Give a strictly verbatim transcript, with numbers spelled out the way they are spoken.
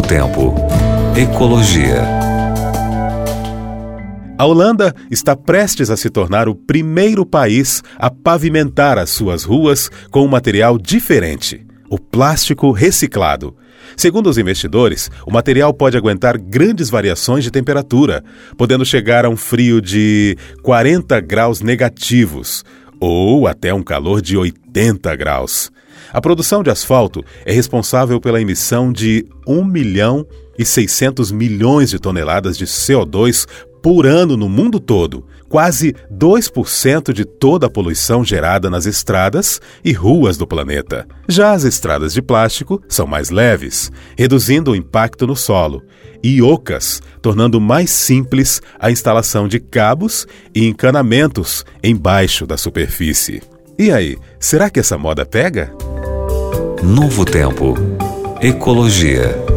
Tempo. Ecologia. A Holanda está prestes a se tornar o primeiro país a pavimentar as suas ruas com um material diferente, o plástico reciclado. Segundo os investidores, o material pode aguentar grandes variações de temperatura, podendo chegar a um frio de quarenta graus negativos ou até um calor de oitenta graus. A produção de asfalto é responsável pela emissão de um milhão e seiscentos milhões de toneladas de C O dois por ano no mundo todo, quase dois por cento de toda a poluição gerada nas estradas e ruas do planeta. Já as estradas de plástico são mais leves, reduzindo o impacto no solo, e ocas, tornando mais simples a instalação de cabos e encanamentos embaixo da superfície. E aí, será que essa moda pega? Novo Tempo. Ecologia.